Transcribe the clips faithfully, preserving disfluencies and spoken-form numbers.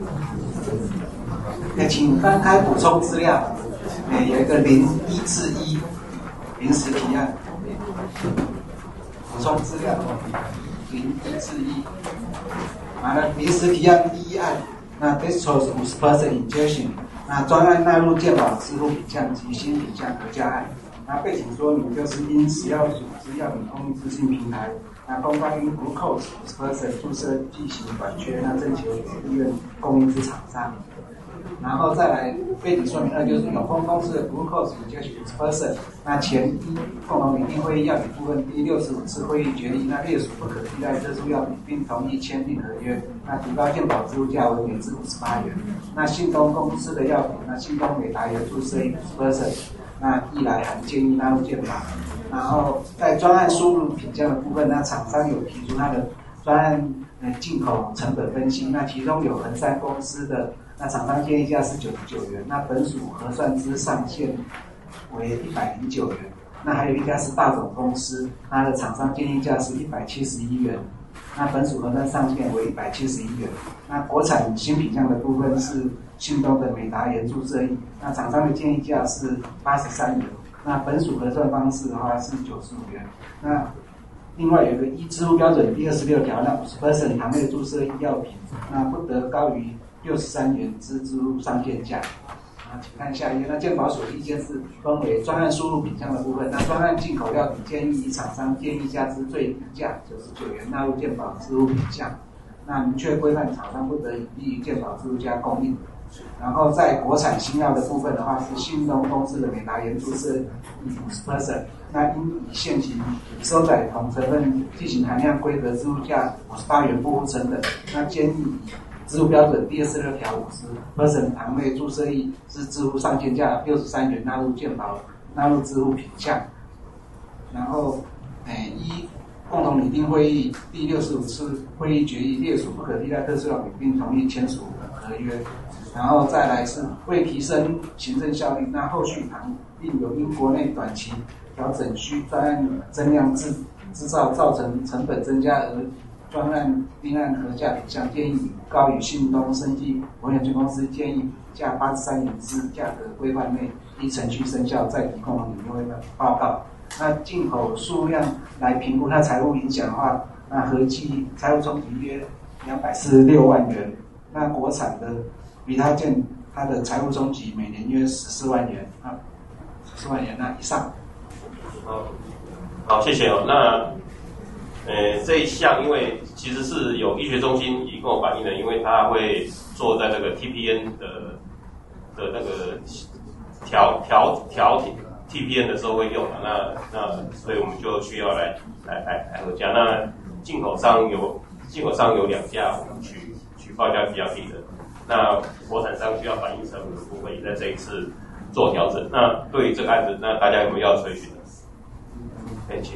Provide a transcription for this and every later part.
哎，请翻开补充资料，哎，有一个零一至一临时提案，补充资料零一至一，完了临时提案第一案，那 dextrose 五十 percent injection， 那专案纳入健保支付品项及新品项合家案。那背景说明就是因食药署之药品供应资讯平台，那公告因 glucose 五十 percent 注射剂型短缺，那征求医院供应之厂商。然后再来背景说明二，就是永丰公司的 glucose 五十 percent， 那前一共同拟定会议药品部分第六十五次会议决议，那列属不可替代特殊药品，并同意签订合约，那提高健保支付价为每支五十八元。那信东公司的药品，那信东美达也注射五十 percent。那一来函建议纳入健保，然后在专案输入品项的部分，那厂商有提出它的专案呃进口成本分析，那其中有恒山公司的，那厂商建议价是九十九元，那本属核算之上限为一百零九元，那还有一家是大总公司，它的厂商建议价是一百七十一元，那本属核算上限为一百七十一元。那国产新品项的部分是信东的美达盐注射液，那厂商的建议价是八十三元，那本属核算方式的话是九十五元。那另外有一个依支付标准第二十六条，那 百分之五十 糖类注射医药品，那不得高于六十三元之支付上限价。啊，请看下一页。那健保署意见是分为专案输入品项的部分，那专案进口药品建议以厂商建议价之最低价九十九元纳入健保支付品项，那明确规范厂商不得以低于健保支付价供应。然后在国产新药的部分的话，是信东公司的美达盐注射五十 percent， 那因以现行收载同成分剂型含量规格支付价五十八元不付成本，那建议以支付标准第二十六条五十 percent 糖类注射液之支付上限价六十三元纳入健保纳入支付品项。然后，诶，依共同拟定会议第六十五次会议决议列属不可替代特殊药品，并同意签署合约。然后再来是为提升行政效率，那后续旁并有因国内短期调整需专案增量制制造造成成本增加而专案另案核价品项，建议高于信东生技文有限公司建议价八十三元之价格规范内依程序生效，再提共同拟定会的报告。那进口数量来评估它财务影响的话，那合计财务冲击约两百四十六万元。那国产的比他健它的财务冲击每年约十四万元啊，十四万元那以上。 好，好，谢谢哦。那呃这一项，因为其实是有医学中心已跟我反映的，因为它会做在这个 T P N 的的那个调调调 T P N 的时候会用的，那那所以我们就需要来来来来合价。那进口商有进口商有两家，我们去去报价比较低的。那国产商需要反映成本的部分，也在这一次做调整。那对于这个案子，那大家有没有要追寻的？可以请。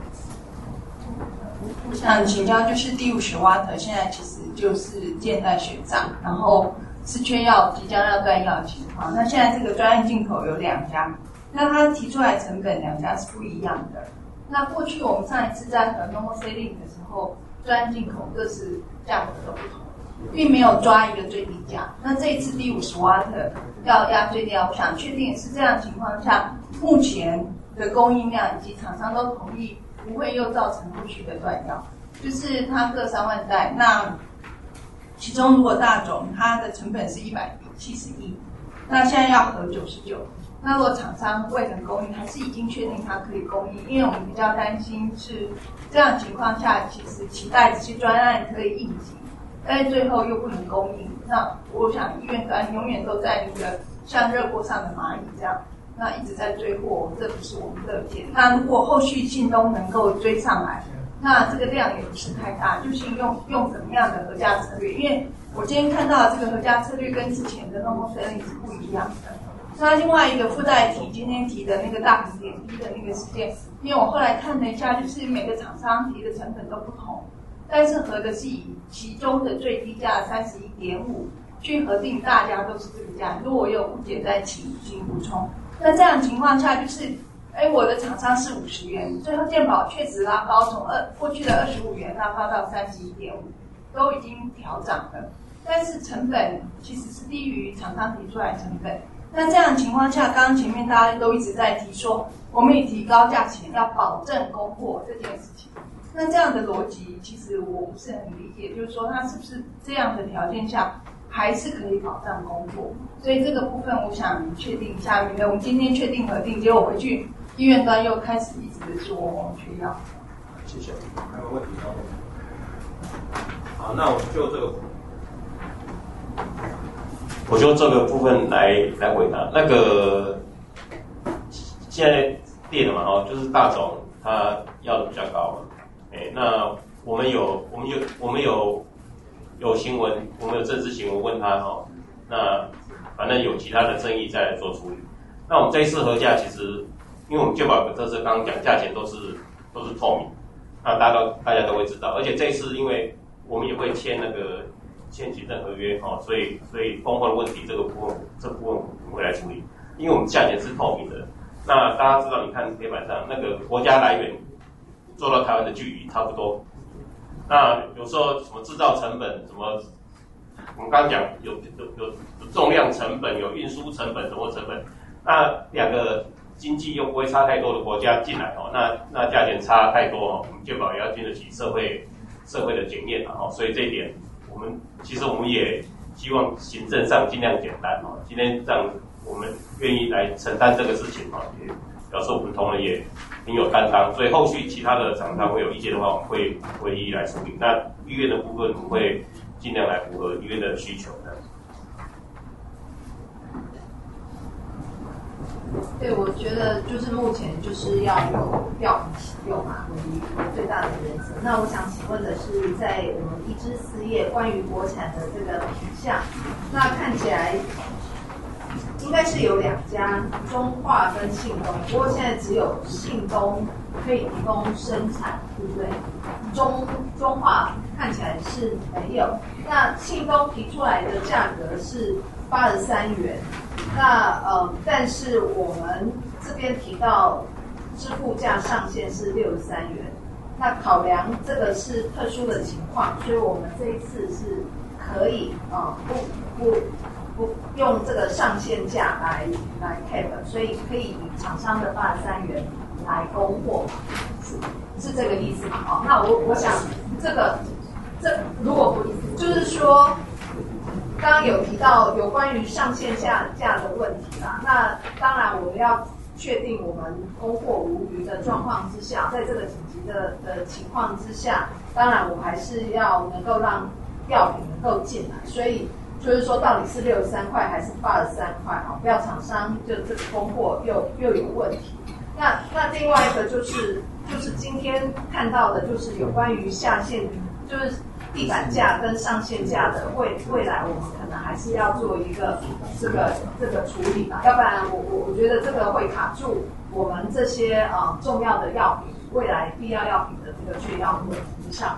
我想请教，就是第五十瓦特现在其实就是箭在血上，然后是缺药，即将要断药的情况。那现在这个专案进口有两家，那他提出来成本两家是不一样的。那过去我们上一次在和 Normosaline 的时候，专案进口各是价格都不同，并没有抓一个最低价。那这一次第五十瓦特要压最低价，我想确定是这样的情况下，目前的供应量以及厂商都同意，不会又造成后续的断药。就是它各三万袋，那其中如果大种它的成本是一百七十一，那现在要合九十九。那如果厂商未能供应，还是已经确定它可以供应，因为我们比较担心是这样的情况下，其实期待这些专案可以应急，但是最后又不能供应。那我想医院端永远都在那个像热锅上的蚂蚁这样，那一直在追货，这不是我们乐见。那如果后续信东能够追上来，那这个量也不是太大，就是用用怎么样的核价策略？因为我今天看到这个核价策略跟之前的 Normosaline 是不一样的。那另外一个附带题，今天提的那个大瓶点滴的那个事件，因为我后来看了一下，就是每个厂商提的成本都不同，但是核的是以其中的最低价三十一点五去核定，大家都是这个价。如果我有误解，再请请补充。那这样的情况下，就是哎，我的厂商是五十元，最后健保确实拉高，从二过去的二十五元拉高到三十一点五，都已经调涨了。 但是成本其实是低于厂商提出来的成本。那这样的情况下，刚刚前面大家都一直在提说，我们以提高价钱要保证供货这件事情。那这样的逻辑，其实我不是很理解，就是说它是不是这样的条件下还是可以保障供货？所以这个部分我想确定一下，免得我们今天确定核定，结果回去医院端又开始一直说缺药。 谢谢。还有问题吗？好，那我就这个，我就这个部分来来回答。那个现在列的嘛，哦，就是大总他要的比较高嘛，哎，那我们有我们有我们有有新闻，我们有政治新闻问他哦，那反正有其他的争议再来做处理。那我们这一次核价其实，因为我们健保这次刚刚讲价钱都是都是透明，那大家都大家都会知道，而且这一次因为我们也会签那个签行政合约哦，所以所以供货的问题这个部分这部分我们会来处理，因为我们价钱是透明的。那大家知道，你看黑板上那个国家来源做到台湾的距离差不多。那有时候什么制造成本，什么我们刚刚讲有有有有重量成本，有运输成本，什么成本，那两个经济又不会差太多的国家进来哦，那那价钱差太多哦，我们健保也要经得起社会社会的检验哦，所以这一点我们其实我们也希望行政上尽量简单哦，今天让我们愿意来承担这个事情哦，也表示我们同仁也很有担当，所以后续其他的厂商会有意见的话，我们会会一一来处理。那医院的部分，我们会尽量来符合医院的需求的。 对，我觉得就是目前就是要有药品使用嘛，为最大的原则。那我想请问的是，在我们一支四页关于国产的这个品项，那看起来应该是有两家，中化跟信东，不过现在只有信东可以提供生产，对不对？中中化看起来是没有。那信东提出来的价格是八十三元。那呃，但是我们这边提到支付价上限是六十三元。那考量这个是特殊的情况，所以我们这一次是可以啊、呃、不不不用这个上限价来来 cap， 所以可以以厂商的八十三元来供货，是是这个意思嘛？哦，那我我想这个这如果不就是说。刚刚有提到有关于上限价价的问题啦，那当然我们要确定我们供货无虞的状况之下，在这个紧急的的情况之下，当然我还是要能够让药品能够进来，所以就是说到底是六十三块还是八十三块啊？不要厂商就这个供货又又有问题。那那另外一个就是就是今天看到的就是有关于下限，就是地板价跟上限价的未未来，我们可能还是要做一个这个这个处理吧，要不然我我我觉得这个会卡住我们这些呃重要的药品，未来必要药品的这个缺药问题上。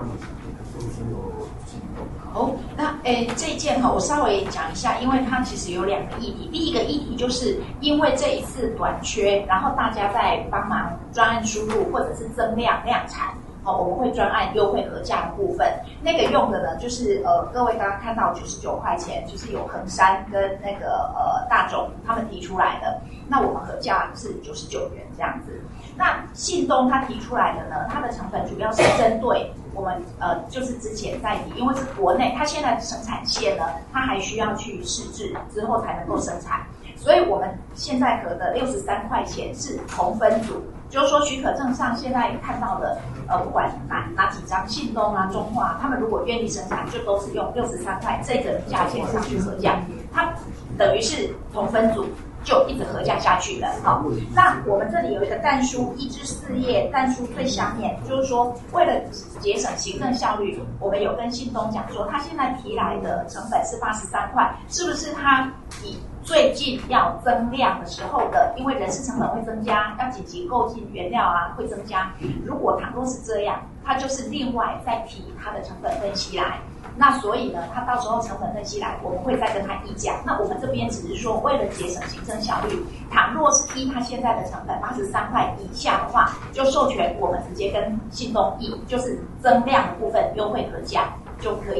好，那诶这一件哈，我稍微讲一下，因为它其实有两个议题。第一个议题就是因为这一次短缺，然后大家在帮忙专案输入或者是增量量产。哦，我们会专案优惠核价的部分，那个用的呢，就是呃，各位刚刚看到九十九块钱，就是有衡山跟那个呃大众他们提出来的，那我们核价是九十九元这样子。那信东他提出来的呢，它的成本主要是针对我们呃，就是之前在提，因为是国内，它现在的生产线呢，它还需要去试制之后才能够生产，所以我们现在核的六十三块钱是同分组。就是说，许可证上现在看到的，呃，不管哪哪几张，信东啊、中化，他们如果愿意生产，就都是用六十三块这个价钱上去核价，它等于是同分组就一直核价下去了。好，那我们这里有一个但书一至四页，但书最下面就是说，为了节省行政效率，我们有跟信东讲说，他现在提来的成本是八十三块，是不是他以最近要增量的时候的，因为人事成本会增加，要紧急购进原料啊会增加。如果倘若是这样，它就是另外再提它的成本分析来。那所以呢，它到时候成本分析来，我们会再跟他议价。那我们这边只是说，为了节省行政效率，倘若是依它现在的成本八十三块以下的话，就授权我们直接跟信东议，就是增量的部分优惠核价就可以。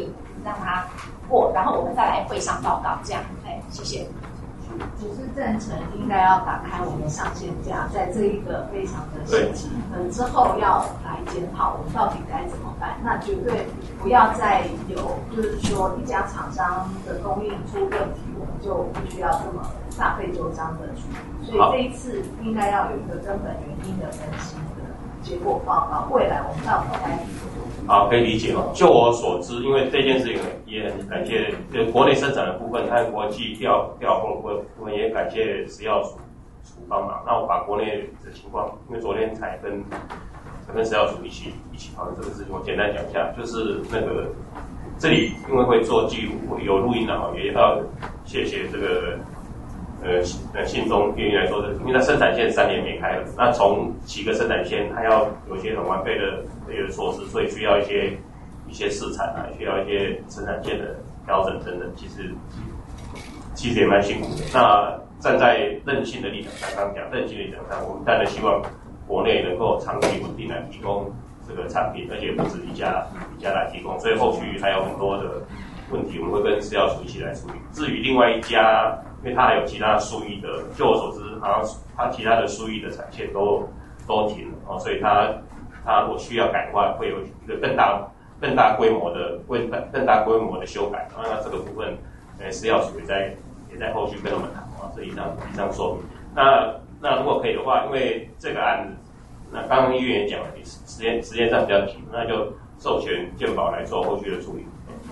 让它过，然后我们再来会上报告，这样。哎，谢谢。 只是赞成应该要打开我们上限价，在这一个非常的时期，嗯，之后要来检讨我们到底该怎么办。那绝对不要再有，就是说一家厂商的供应出问题，我们就必须要这么大费周章的处理。所以这一次应该要有一个根本原因的分析的结果报告，未来我们到底该怎么做？ 好，可以理解哦。就我所知，因为这件事情也很感谢，就国内生产的部分和国际调调控部分也感谢食药署署帮忙。那我把国内的情况，因为昨天才跟才跟食药署一起一起讨论这个事情，我简单讲一下，就是那个这里因为会做记录，有录音的哈，也要谢谢这个。呃，呃，信中愿意来做的，因为它生产线三年没开了，那从几个生产线，它要有一些很完备的这个措施，所以需要一些一些试产啊，需要一些生产线的调整等等，其实其实也蛮辛苦的。那站在韧性的立场上，刚刚讲韧性的立场上，我们当然希望国内能够长期稳定来提供这个产品，而且不止一家一家来提供，所以后续还有很多的问题，我们会跟食药署一起来处理。至于另外一家，因为它还有其他输液的，就我所知，好像它其他的输液的产线都都停了哦，所以它它如果需要改的话，会有一个更大更大规模的更更大规模的修改。那这个部分，呃，食药署也在也在后续跟我们谈啊，所以以上以上说明。那那如果可以的话，因为这个案子，那刚刚医院也讲了，时间时间上比较紧，那就授权健保来做后续的处理。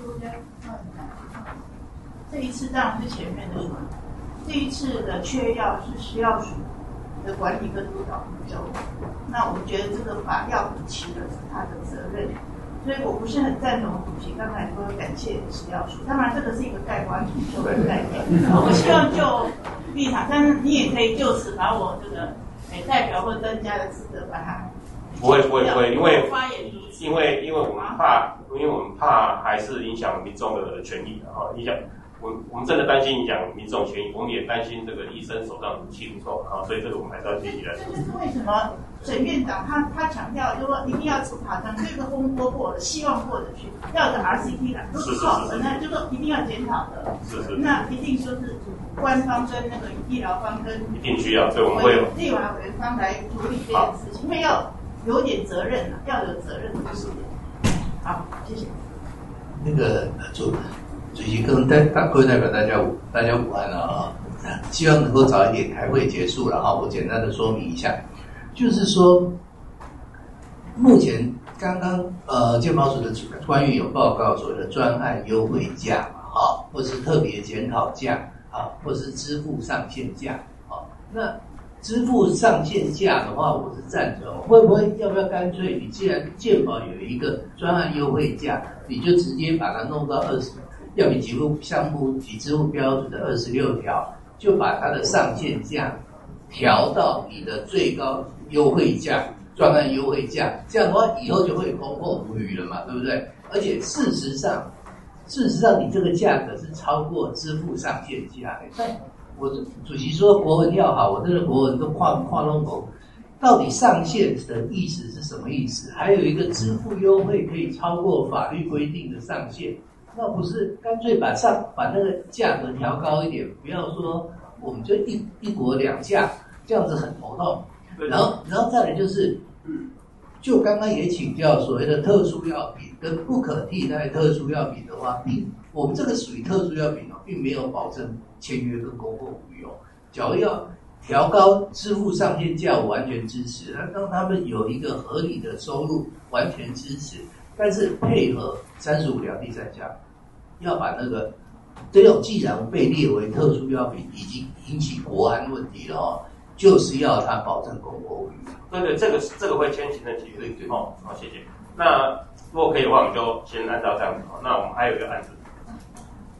这一次当然是前面的说，这一次的缺药是食药署的管理跟督导比较多。那我们觉得这个把药补齐了是他的责任，所以我不是很赞同主席刚才说感谢食药署。当然这个是一个概括统筹的概念，我希望就立场，但是你也可以就此把我这个诶代表或增加的资格把它不会不会不会，因为发言如此， 因为因为我们怕，因为我们怕还是影响民众的权益啊，影响。我我们真的担心影响民众权益，我们也担心这个医生手上武器不够啊，所以这个我们还是要积极来做。 这就是为什么沈院长他他强调，就说一定要好像这个风波过了，希望过得去，要有个 R C T 的，都是好的，那就说一定要检讨的。 是是。 那一定就是官方跟那个医疗方跟一定需要，所以我们会有立法委员方来处理这件事情，因为要有点责任啊，要有责任的事情。好，谢谢。 那个主。主席跟代大各位代表大家午大家午安啊！希望能够早一点开会结束了哈。我简单的说明一下，就是说，目前刚刚呃健保署的官员有报告所谓的专案优惠价嘛，哈，或是特别检讨价啊，或是支付上限价啊。那支付上限价的话，我是赞成。会不会要不要干脆，你既然健保有一个专案优惠价，你就直接把它弄到二十。药品给付项目及支付标准的二十六条，就把它的上限价调到你的最高优惠价、专案优惠价，这样的话以后就会公共无虞了嘛，对不对？而且事实上，事实上你这个价格是超过支付上限价的。但我主席说国文要好，我这个国文都跨跨龙口，到底上限的意思是什么意思？还有一个支付优惠可以超过法律规定的上限。那不是干脆把上把那个价格调高一点，不要说我们就一一国两价，这样子很头痛。然后，然后再来就是，就刚刚也请教所谓的特殊药品跟不可替代特殊药品的话，并我们这个属于特殊药品哦，并没有保证签约跟公共无用。假如要调高支付上限价，我完全支持，让他们有一个合理的收入，完全支持。但是配合三十五条第三项，要把那个这种既然被列为特殊药品，已经引起国安问题了哦，就是要它保证公共无虞。 对对，这个这个会签行政契约。对对哦，好，谢谢。那如果可以的话，我们就先按照这样子哦。那我们还有一个案子，